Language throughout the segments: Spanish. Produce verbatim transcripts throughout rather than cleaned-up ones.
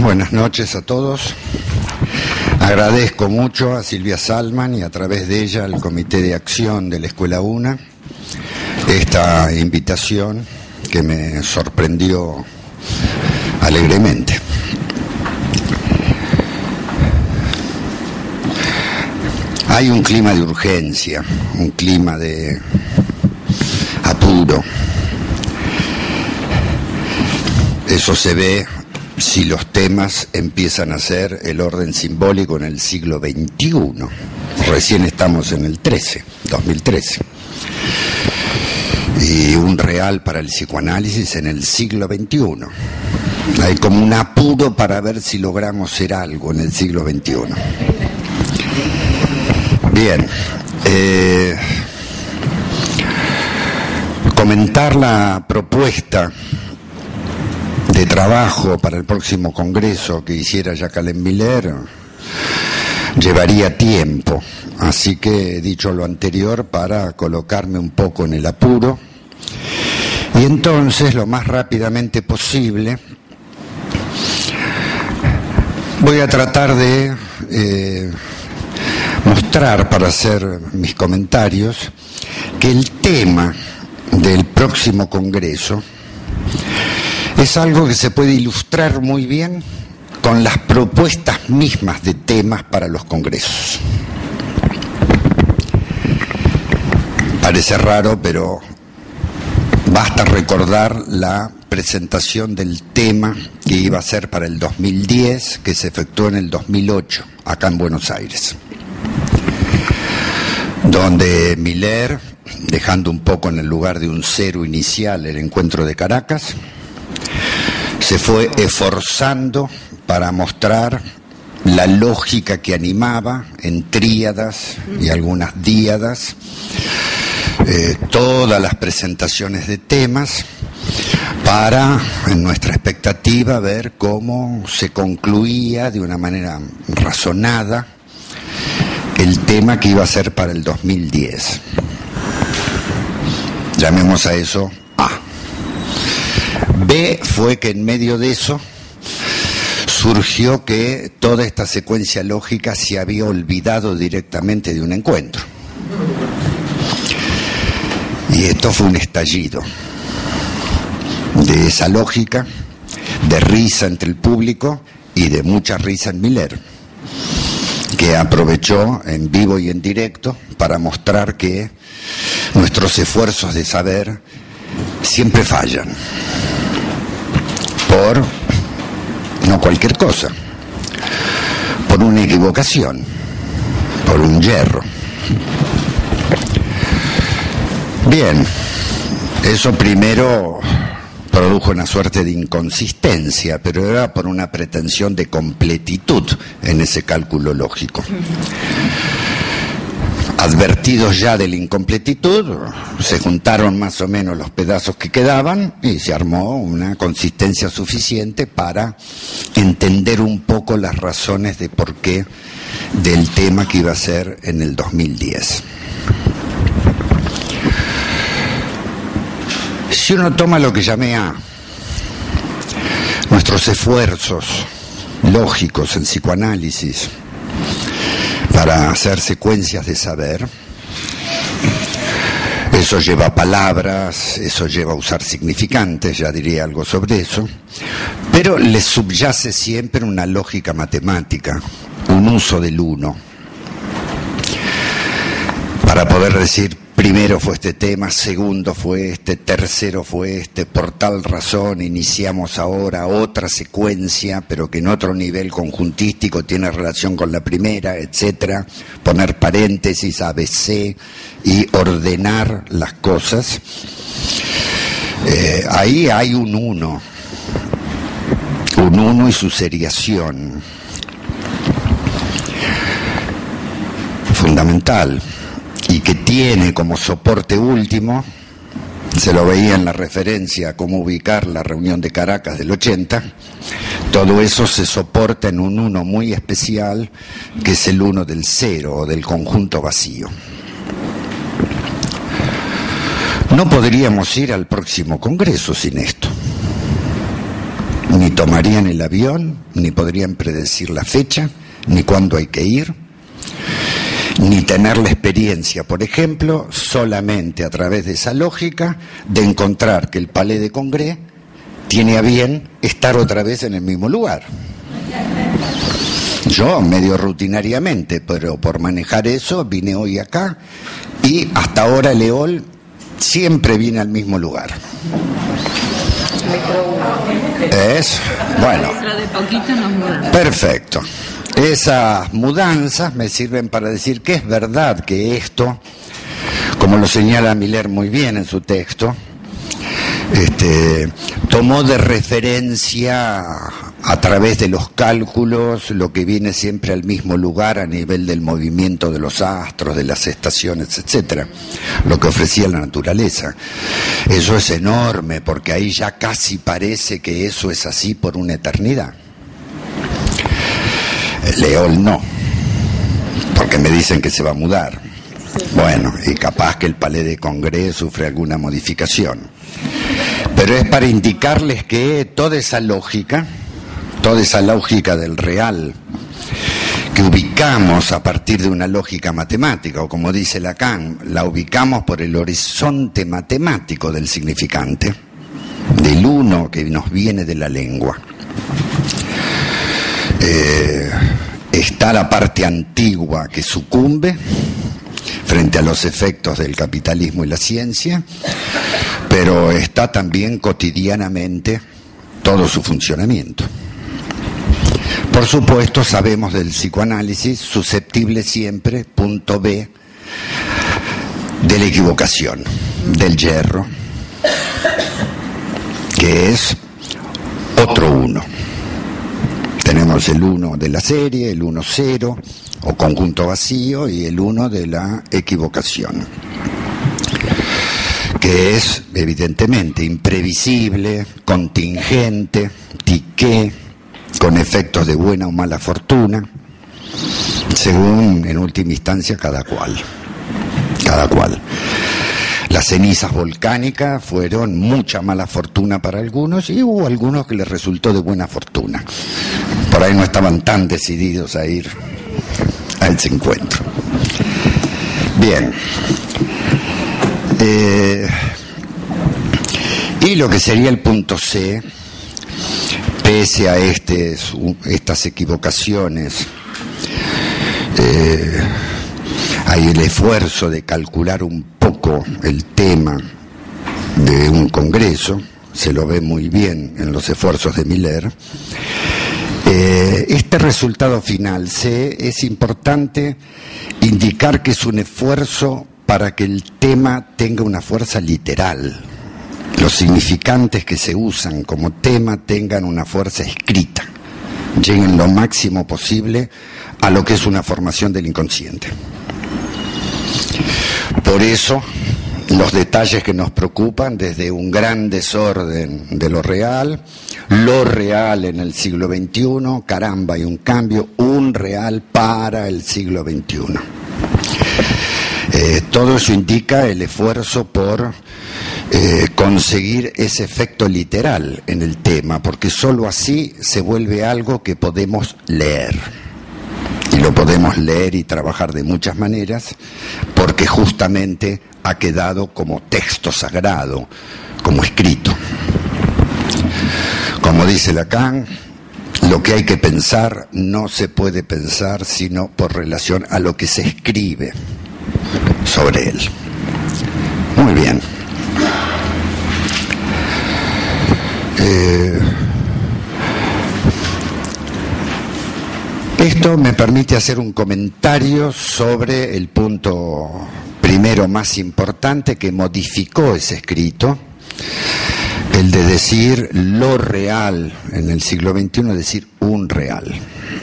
Buenas noches a todos. Agradezco mucho a Silvia Salman y a través de ella al Comité de Acción de la Escuela UNA esta invitación que me sorprendió alegremente. Hay un clima de urgencia, un clima de apuro. Eso se ve si los temas empiezan a ser el orden simbólico en el siglo veintiuno. Recién estamos en el trece, dos mil trece. Y un real para el psicoanálisis en el siglo veintiuno. Hay como un apuro para ver si logramos ser algo en el siglo veintiuno. Bien, eh, comentar la propuesta de trabajo para el próximo congreso que hiciera Jacqueline Miller llevaría tiempo, así que he dicho lo anterior para colocarme un poco en el apuro y entonces lo más rápidamente posible voy a tratar de eh, mostrar para hacer mis comentarios que el tema del próximo congreso es algo que se puede ilustrar muy bien con las propuestas mismas de temas para los congresos. Parece raro, pero basta recordar la presentación del tema que iba a ser para el dos mil diez, que se efectuó en el dos mil ocho, acá en Buenos Aires, donde Miller, dejando un poco en el lugar de un cero inicial el encuentro de Caracas, se fue esforzando para mostrar la lógica que animaba en tríadas y algunas díadas eh, todas las presentaciones de temas para, en nuestra expectativa, ver cómo se concluía de una manera razonada el tema que iba a ser para el dos mil diez. Llamemos a eso A. B fue que en medio de eso surgió que toda esta secuencia lógica se había olvidado directamente de un encuentro. Y esto fue un estallido de esa lógica, de risa entre el público y de mucha risa en Miller, que aprovechó en vivo y en directo para mostrar que nuestros esfuerzos de saber siempre fallan por no cualquier cosa, por una equivocación, por un yerro. Bien, eso primero produjo una suerte de inconsistencia, pero era por una pretensión de completitud en ese cálculo lógico. Advertidos ya de la incompletitud, se juntaron más o menos los pedazos que quedaban y se armó una consistencia suficiente para entender un poco las razones de por qué del tema que iba a ser en el dos mil diez. Si uno toma lo que llamé A, nuestros esfuerzos lógicos en psicoanálisis para hacer secuencias de saber, eso lleva palabras, eso lleva a usar significantes, ya diré algo sobre eso, pero le subyace siempre una lógica matemática, un uso del uno, para poder decir, primero fue este tema, segundo fue este, tercero fue este, por tal razón iniciamos ahora otra secuencia, pero que en otro nivel conjuntístico tiene relación con la primera, etcétera, poner paréntesis, A B C y ordenar las cosas. Eh, ahí hay un uno, un uno y su seriación fundamental, y que tiene como soporte último, se lo veía en la referencia a cómo ubicar la reunión de Caracas del ochenta, todo eso se soporta en un uno muy especial, que es el uno del cero o del conjunto vacío. No podríamos ir al próximo congreso sin esto. ni tomarían el avión, ni podrían predecir la fecha, ni cuándo hay que ir, ni tener la experiencia, por ejemplo, solamente a través de esa lógica de encontrar que el Palais de Congrès tiene a bien estar otra vez en el mismo lugar. Yo, medio rutinariamente, pero por manejar eso, vine hoy acá y hasta ahora Leol siempre viene al mismo lugar. Es, bueno, perfecto. Esas mudanzas me sirven para decir que es verdad que esto, como lo señala Miller muy bien en su texto, este, tomó de referencia a través de los cálculos lo que viene siempre al mismo lugar a nivel del movimiento de los astros, de las estaciones, etcétera, lo que ofrecía la naturaleza. Eso es enorme, porque ahí ya casi parece que eso es así por una eternidad. Leol no, porque me dicen que se va a mudar. Bueno, y capaz que el Palais de Congrès sufre alguna modificación. Pero es para indicarles que toda esa lógica, toda esa lógica del real, que ubicamos a partir de una lógica matemática, o como dice Lacan, la ubicamos por el horizonte matemático del significante, del uno que nos viene de la lengua. Eh, está la parte antigua que sucumbe frente a los efectos del capitalismo y la ciencia, pero está también cotidianamente todo su funcionamiento. Por supuesto, sabemos del psicoanálisis susceptible siempre, punto B, de la equivocación, del yerro, que es otro uno. Tenemos el uno de la serie, el uno cero, o conjunto vacío, y el uno de la equivocación, que es evidentemente imprevisible, contingente, tiqué, con efectos de buena o mala fortuna, según en última instancia cada cual, cada cual. Las cenizas volcánicas fueron mucha mala fortuna para algunos y hubo algunos que les resultó de buena fortuna. Por ahí no estaban tan decididos a ir a ese encuentro. Bien. Eh, y lo que sería el punto C, pese a este, estas equivocaciones, eh, hay el esfuerzo de calcular un poco el tema de un congreso, se lo ve muy bien en los esfuerzos de Miller. Eh, este resultado final C es importante indicar que es un esfuerzo para que el tema tenga una fuerza literal. Los significantes que se usan como tema tengan una fuerza escrita, lleguen lo máximo posible a lo que es una formación del inconsciente. Por eso, los detalles que nos preocupan, desde un gran desorden de lo real, lo real en el siglo veintiuno, caramba, hay un cambio, un real para el siglo veintiuno. Eh, todo eso indica el esfuerzo por eh, conseguir ese efecto literal en el tema, porque sólo así se vuelve algo que podemos leer. Y lo podemos leer y trabajar de muchas maneras, porque justamente ha quedado como texto sagrado, como escrito. Como dice Lacan, lo que hay que pensar no se puede pensar sino por relación a lo que se escribe sobre él. Muy bien. Eh, esto me permite hacer un comentario sobre el punto primero más importante que modificó ese escrito, el de decir lo real en el siglo veintiuno, es decir, un real.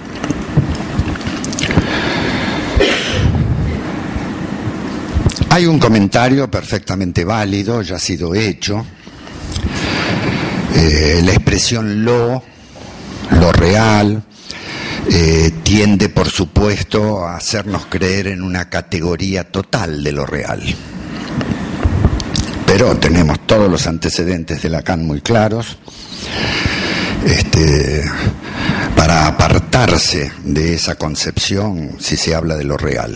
Hay un comentario perfectamente válido, ya ha sido hecho. Eh, la expresión lo, lo real, eh, tiende, por supuesto, a hacernos creer en una categoría total de lo real. Pero tenemos todos los antecedentes de Lacan muy claros, este, para apartarse de esa concepción si se habla de lo real.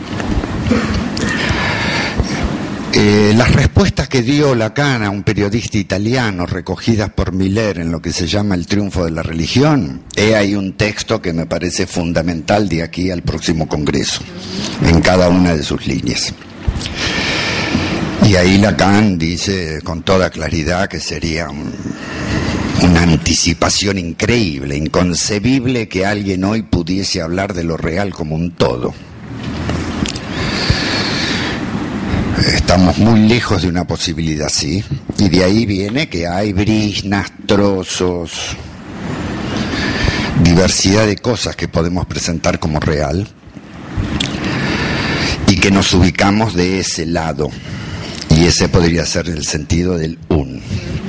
Eh, las respuestas que dio Lacan a un periodista italiano, recogidas por Miller en lo que se llama El triunfo de la religión, he ahí un texto que me parece fundamental de aquí al próximo Congreso, en cada una de sus líneas. Y ahí Lacan dice con toda claridad que sería un, una anticipación increíble, inconcebible que alguien hoy pudiese hablar de lo real como un todo. Estamos muy lejos de una posibilidad así, y de ahí viene que hay briznas, trozos, diversidad de cosas que podemos presentar como real y que nos ubicamos de ese lado, y ese podría ser el sentido del un.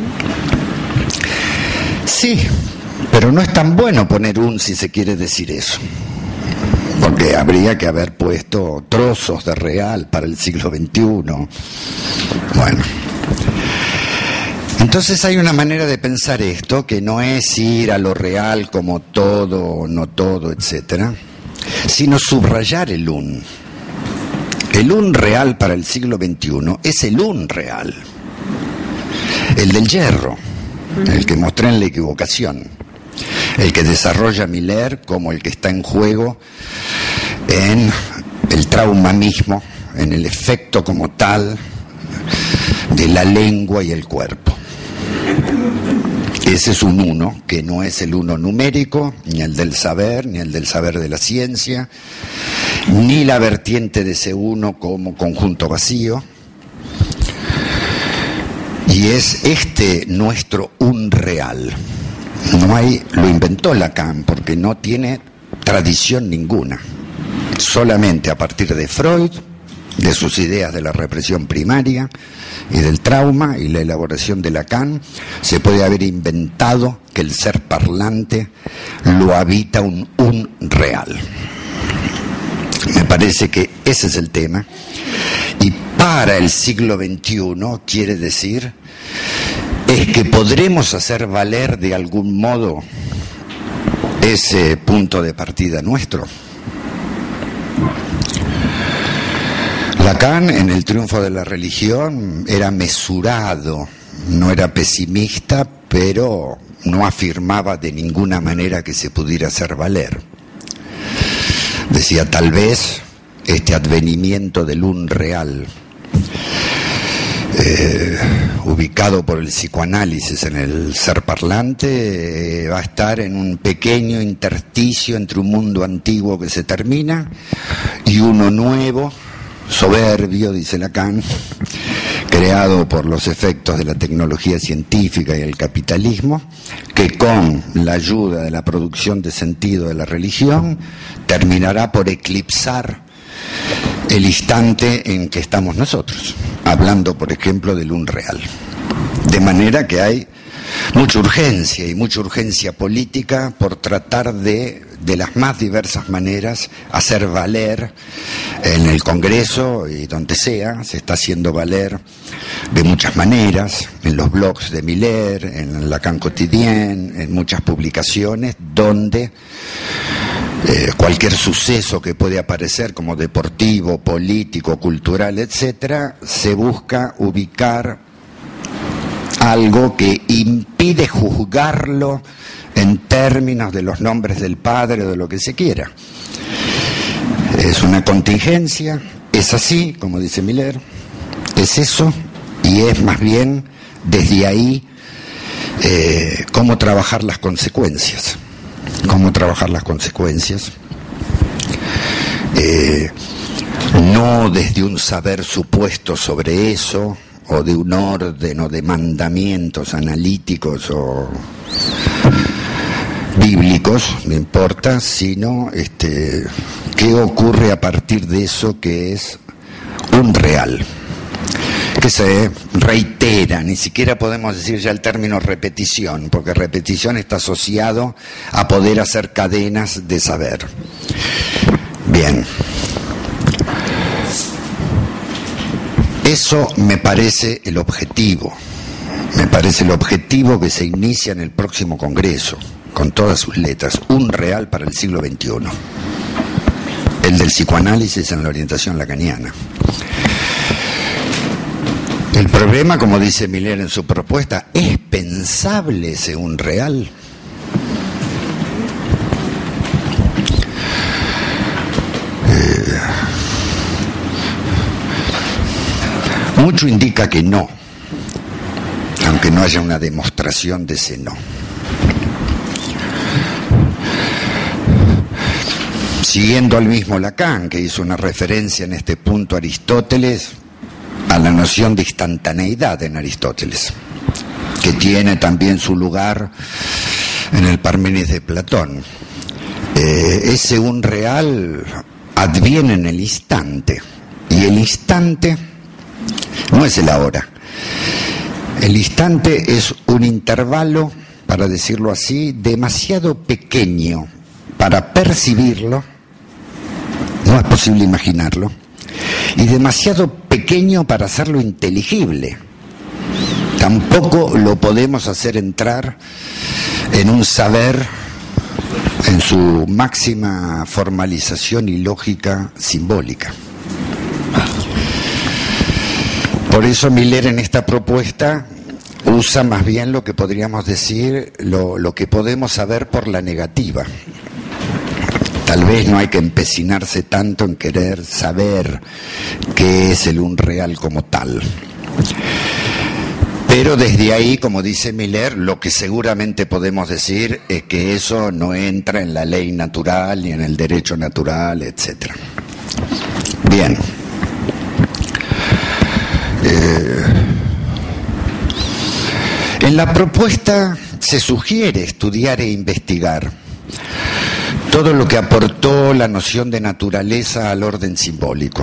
Sí, pero no es tan bueno poner un si se quiere decir eso, porque habría que haber puesto trozos de real para el siglo veintiuno. Bueno, entonces hay una manera de pensar esto que no es ir a lo real como todo o no todo, etcétera, sino subrayar el un. El un real para el siglo veintiuno es el un real, el del hierro, el que mostré en La equivocación, el que desarrolla Miller como el que está en juego en el trauma mismo, en el efecto como tal de la lengua y el cuerpo. Ese es un uno, que no es el uno numérico, ni el del saber, ni el del saber de la ciencia, ni la vertiente de ese uno como conjunto vacío. Y es este nuestro un real. No hay, lo inventó Lacan porque no tiene tradición ninguna. Solamente a partir de Freud, de sus ideas de la represión primaria y del trauma y la elaboración de Lacan, se puede haber inventado que el ser parlante lo habita un un real. Me parece que ese es el tema. Y para el siglo veintiuno quiere decir es que podremos hacer valer de algún modo ese punto de partida nuestro. Lacan, en El triunfo de la religión, era mesurado, no era pesimista, pero no afirmaba de ninguna manera que se pudiera hacer valer. Decía, tal vez este advenimiento del un real, eh, ubicado por el psicoanálisis en el ser parlante, eh, va a estar en un pequeño intersticio entre un mundo antiguo que se termina y uno nuevo, soberbio, dice Lacan, creado por los efectos de la tecnología científica y el capitalismo, que con la ayuda de la producción de sentido de la religión terminará por eclipsar el instante en que estamos nosotros, hablando por ejemplo del un real. De manera que hay mucha urgencia y mucha urgencia política por tratar de, de las más diversas maneras, hacer valer en el Congreso y donde sea, se está haciendo valer de muchas maneras, en los blogs de Miller, en Lacan Quotidien, en muchas publicaciones, donde eh, cualquier suceso que puede aparecer como deportivo, político, cultural, etcétera, se busca ubicar algo que impide juzgarlo en términos de los nombres del padre o de lo que se quiera. Es una contingencia, es así, como dice Miller, es eso, y es más bien desde ahí eh, cómo trabajar las consecuencias, cómo trabajar las consecuencias, eh, no desde un saber supuesto sobre eso, o de un orden o de mandamientos analíticos o bíblicos, no importa, sino este, qué ocurre a partir de eso que es un real, que se reitera, ni siquiera podemos decir ya el término repetición, porque repetición está asociado a poder hacer cadenas de saber. Bien. Eso me parece el objetivo me parece el objetivo que se inicia en el próximo Congreso, con todas sus letras, un real para el siglo veintiuno, el del psicoanálisis en la orientación lacaniana. El problema, como dice Miller en su propuesta, ¿es pensable ese un real? Eh, mucho indica que no, aunque no haya una demostración de ese no. Siguiendo al mismo Lacan, que hizo una referencia en este punto a Aristóteles, a la noción de instantaneidad en Aristóteles, que tiene también su lugar en el Parménides de Platón. Eh, ese un real adviene en el instante, y el instante no es el ahora. El instante es un intervalo, para decirlo así, demasiado pequeño para percibirlo, no es posible imaginarlo, y demasiado pequeño para hacerlo inteligible. Tampoco lo podemos hacer entrar en un saber en su máxima formalización y lógica simbólica. Por eso Miller en esta propuesta usa más bien lo que podríamos decir, lo, lo que podemos saber por la negativa. Tal vez no hay que empecinarse tanto en querer saber qué es el un real como tal. Pero desde ahí, como dice Miller, lo que seguramente podemos decir es que eso no entra en la ley natural ni en el derecho natural, etcétera. Bien. Eh, en la propuesta se sugiere estudiar e investigar todo lo que aportó la noción de naturaleza al orden simbólico.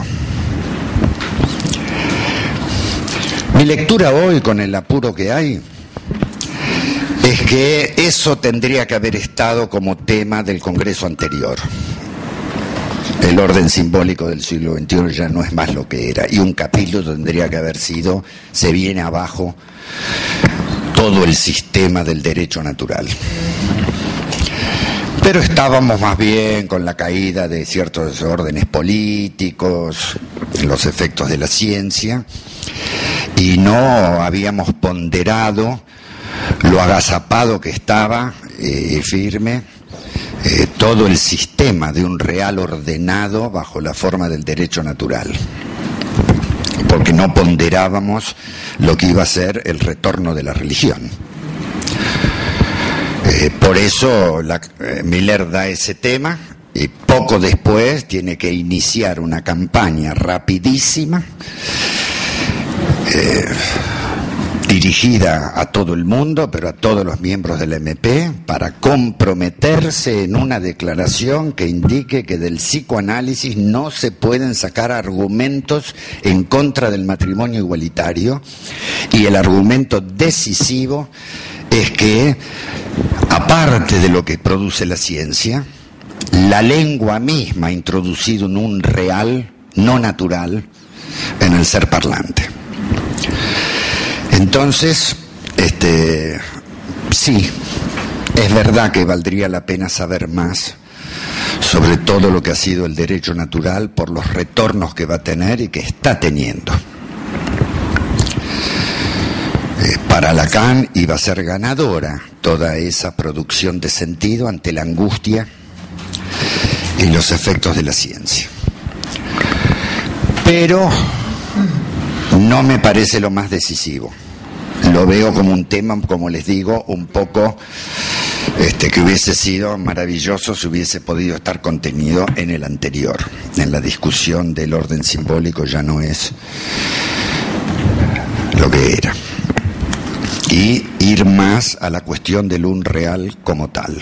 Mi lectura hoy, con el apuro que hay, es que eso tendría que haber estado como tema del Congreso anterior. El orden simbólico del siglo veintiuno ya no es más lo que era, y un capítulo tendría que haber sido, se viene abajo todo el sistema del derecho natural. Pero estábamos más bien con la caída de ciertos órdenes políticos, los efectos de la ciencia, y no habíamos ponderado lo agazapado que estaba, eh, firme, eh, todo el sistema de un real ordenado bajo la forma del derecho natural, porque no ponderábamos lo que iba a ser el retorno de la religión. Eh, por eso la, eh, Miller da ese tema, y poco después tiene que iniciar una campaña rapidísima, eh, dirigida a todo el mundo, pero a todos los miembros del M P, para comprometerse en una declaración que indique que del psicoanálisis no se pueden sacar argumentos en contra del matrimonio igualitario, y el argumento decisivo es que, aparte de lo que produce la ciencia, la lengua misma ha introducido en un real no natural en el ser parlante. Entonces, este, sí, es verdad que valdría la pena saber más sobre todo lo que ha sido el derecho natural por los retornos que va a tener y que está teniendo. Eh, para Lacan iba a ser ganadora toda esa producción de sentido ante la angustia y los efectos de la ciencia. Pero no me parece lo más decisivo. Lo veo como un tema, como les digo, un poco este, que hubiese sido maravilloso si hubiese podido estar contenido en el anterior. En la discusión del orden simbólico ya no es lo que era. Y ir más a la cuestión del un real como tal.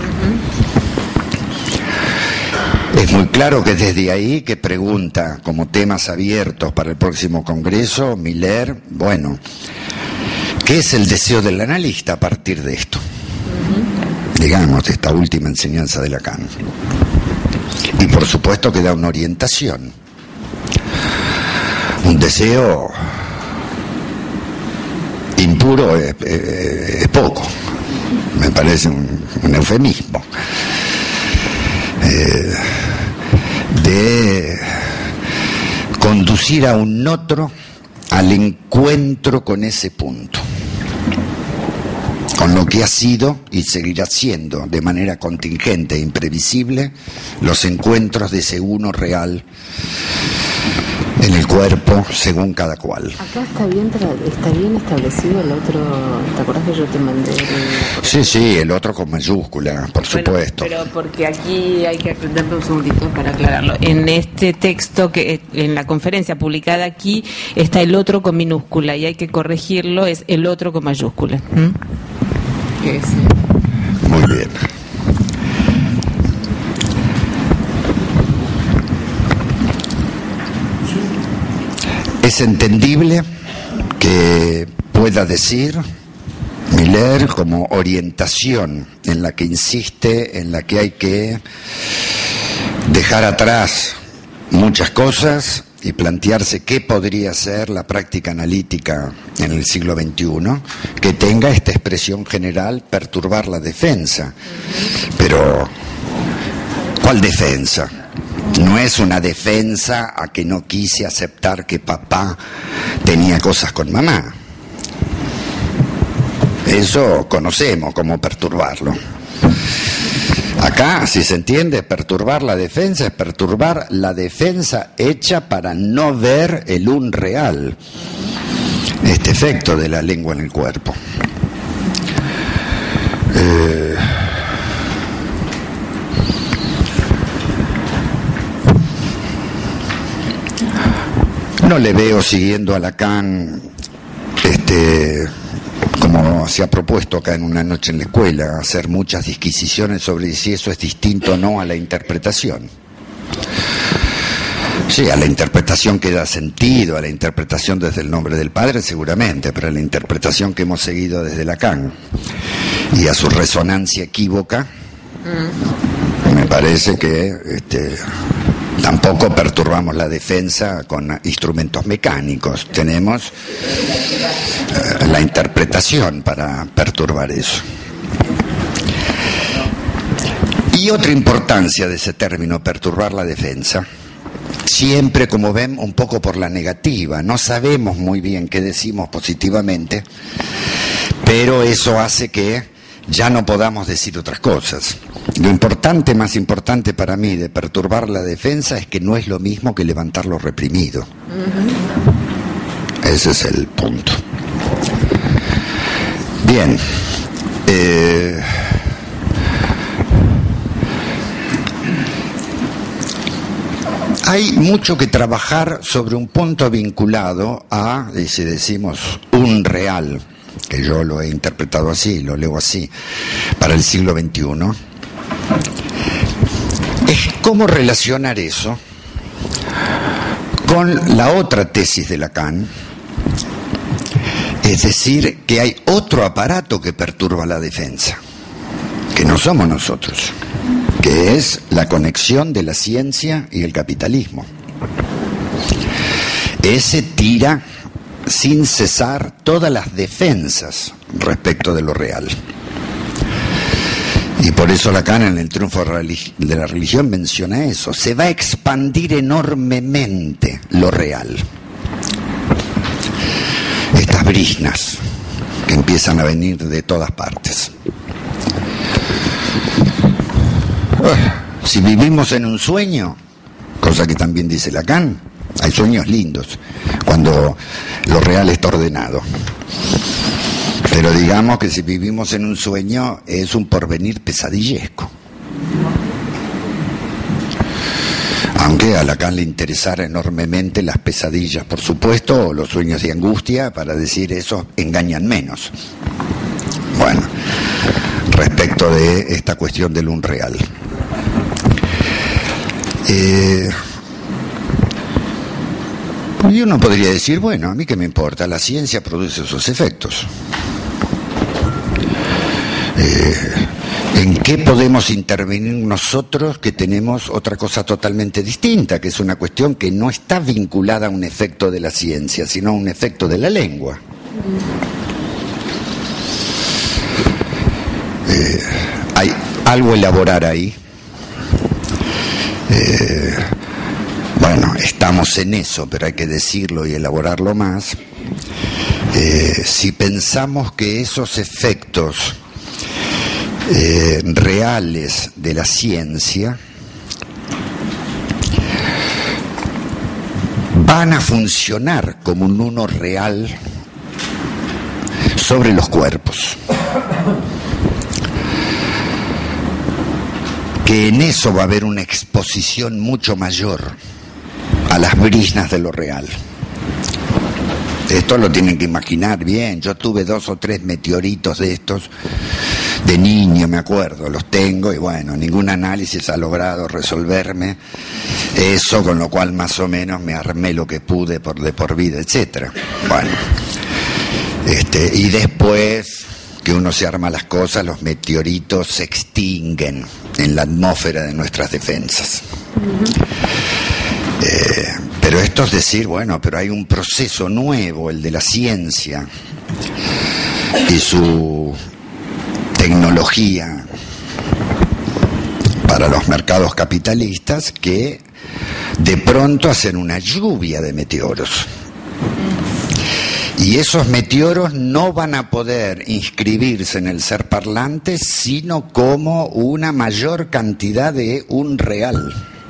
Es muy claro que desde ahí que pregunta como temas abiertos para el próximo Congreso, Miller, bueno, ¿qué es el deseo del analista a partir de esto? Uh-huh. Digamos, de esta última enseñanza de Lacan. Y por supuesto que da una orientación. Un deseo impuro es, es, es poco, me parece un, un eufemismo. Eh, de conducir a un otro al encuentro con ese punto, con lo que ha sido y seguirá siendo de manera contingente e imprevisible los encuentros de ese uno real en el cuerpo según cada cual. Acá está bien, está bien establecido el otro. ¿Te acuerdas que yo te mandé? El... Sí, sí, el otro con mayúscula, por bueno, supuesto. Pero porque aquí hay que aprenderlo un segundito para aclararlo. En este texto, que en la conferencia publicada aquí, está el otro con minúscula y hay que corregirlo, es el otro con mayúscula. ¿Mm? Que sí. Muy bien. Es entendible que pueda decir Miller como orientación en la que insiste, en la que hay que dejar atrás muchas cosas y plantearse qué podría ser la práctica analítica en el siglo veintiuno, que tenga esta expresión general, perturbar la defensa. Pero, ¿cuál defensa? No es una defensa a que no quise aceptar que papá tenía cosas con mamá. Eso conocemos como perturbarlo. Acá, si se entiende, perturbar la defensa es perturbar la defensa hecha para no ver el un real, este efecto de la lengua en el cuerpo. Eh... No le veo siguiendo a Lacan, este, como se ha propuesto acá en Una noche en la escuela, hacer muchas disquisiciones sobre si eso es distinto o no a la interpretación. Sí, a la interpretación que da sentido, a la interpretación desde el nombre del padre seguramente, pero a la interpretación que hemos seguido desde Lacan y a su resonancia equívoca, mm. me parece que... Este, tampoco perturbamos la defensa con instrumentos mecánicos. Tenemos eh, la interpretación para perturbar eso. Y otra importancia de ese término, perturbar la defensa, siempre, como ven, un poco por la negativa. No sabemos muy bien qué decimos positivamente, pero eso hace que ya no podamos decir otras cosas. Lo importante, más importante para mí de perturbar la defensa es que no es lo mismo que levantar lo reprimido. Uh-huh. Ese es el punto. Bien. Eh... Hay mucho que trabajar sobre un punto vinculado a, si decimos, un real, que yo lo he interpretado así, lo leo así, para el siglo veintiuno, es cómo relacionar eso con la otra tesis de Lacan, es decir, que hay otro aparato que perturba la defensa, que no somos nosotros, que es la conexión de la ciencia y el capitalismo. Ese tira sin cesar todas las defensas respecto de lo real. Y por eso Lacan en el triunfo de la religión menciona eso. Se va a expandir enormemente lo real. Estas briznas que empiezan a venir de todas partes. Si vivimos en un sueño, cosa que también dice Lacan, hay sueños lindos cuando lo real está ordenado. Pero digamos que si vivimos en un sueño es un porvenir pesadillesco. Aunque a Lacan le interesara enormemente las pesadillas, por supuesto, o los sueños de angustia, para decir eso engañan menos. Bueno, respecto de esta cuestión del un real. Eh, y uno podría decir, bueno, a mí qué me importa, la ciencia produce esos efectos. Eh, ¿En qué podemos intervenir nosotros que tenemos otra cosa totalmente distinta, que es una cuestión que no está vinculada a un efecto de la ciencia, sino a un efecto de la lengua? Eh, hay algo a elaborar ahí. Eh, bueno, estamos en eso, pero hay que decirlo y elaborarlo más. Eh, si pensamos que esos efectos eh, reales de la ciencia van a funcionar como un uno real sobre los cuerpos, que en eso va a haber una exposición mucho mayor a las briznas de lo real. Esto lo tienen que imaginar bien. Yo tuve dos o tres meteoritos de estos de niño, me acuerdo, los tengo, y bueno, ningún análisis ha logrado resolverme eso, con lo cual más o menos me armé lo que pude por de por vida, etcétera. Bueno, este, y después que uno se arma las cosas, los meteoritos se extinguen en la atmósfera de nuestras defensas. Eh, pero esto es decir, bueno, pero hay un proceso nuevo, el de la ciencia y su tecnología para los mercados capitalistas, que de pronto hacen una lluvia de meteoros. Y esos meteoros no van a poder inscribirse en el ser parlante, sino como una mayor cantidad de un real.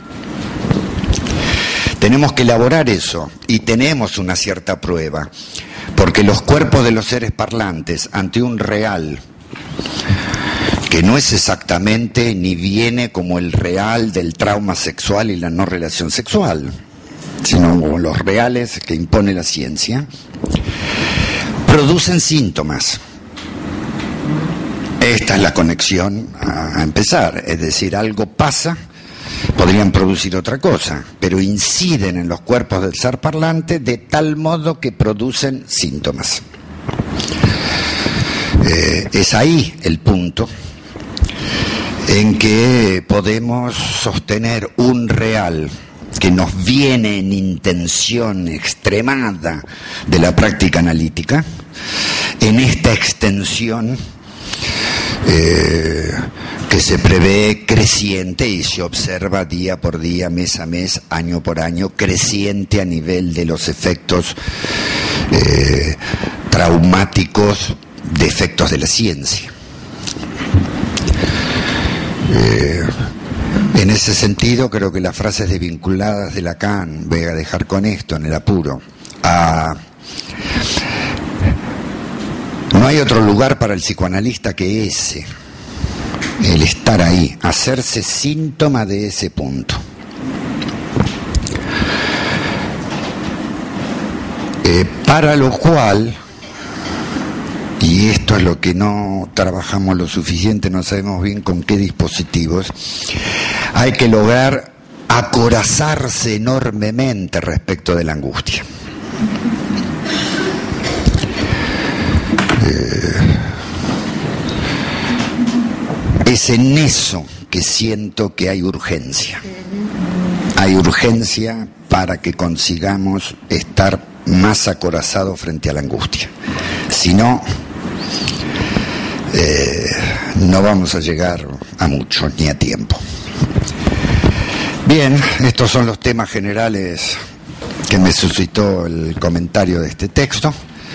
Tenemos que elaborar eso, y tenemos una cierta prueba, porque los cuerpos de los seres parlantes ante un real, que no es exactamente ni viene como el real del trauma sexual y la no relación sexual, sino como los reales que impone la ciencia, producen síntomas. Esta es la conexión a empezar, es decir, algo pasa. Podrían producir otra cosa, pero inciden en los cuerpos del ser parlante de tal modo que producen síntomas. Eh, es ahí el punto en que podemos sostener un real que nos viene en intención extremada de la práctica analítica, en esta extensión eh, que se prevé creciente y se observa día por día, mes a mes, año por año, creciente a nivel de los efectos eh, traumáticos de efectos de la ciencia. Eh, en ese sentido, creo que las frases desvinculadas de Lacan, voy a dejar con esto en el apuro, a... no hay otro lugar para el psicoanalista que ese, el estar ahí, hacerse síntoma de ese punto. Eh, para lo cual, y esto es lo que no trabajamos lo suficiente, no sabemos bien con qué dispositivos, hay que lograr acorazarse enormemente respecto de la angustia. Eh, es en eso que siento que hay urgencia. Hay urgencia para que consigamos estar más acorazados frente a la angustia. Si no, eh, no vamos a llegar a mucho, ni a tiempo. Bien, estos son los temas generales que me suscitó el comentario de este texto.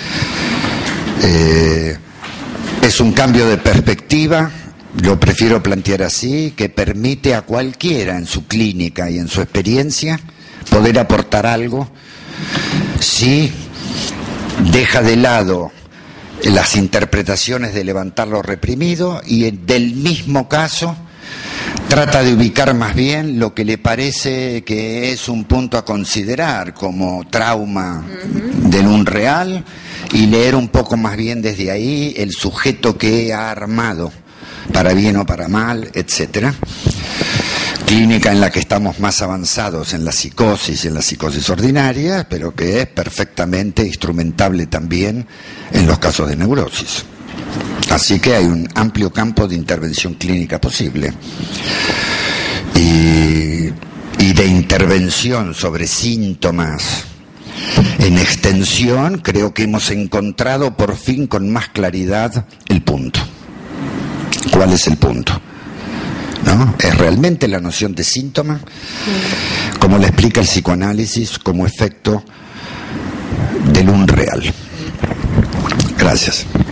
Eh, es un cambio de perspectiva, lo prefiero plantear así, que permite a cualquiera en su clínica y en su experiencia poder aportar algo si deja de lado las interpretaciones de levantar lo reprimido y del mismo caso trata de ubicar más bien lo que le parece que es un punto a considerar como trauma uh-huh. de un real, y leer un poco más bien desde ahí el sujeto que ha armado, para bien o para mal, etcétera. Clínica en la que estamos más avanzados en la psicosis y en la psicosis ordinaria, pero que es perfectamente instrumentable también en los casos de neurosis. Así que hay un amplio campo de intervención clínica posible. Y, y de intervención sobre síntomas en extensión, creo que hemos encontrado por fin con más claridad el punto. ¿Cuál es el punto? ¿No? ¿Es realmente la noción de síntoma? Sí. Como le explica el psicoanálisis, como efecto del unreal. Gracias.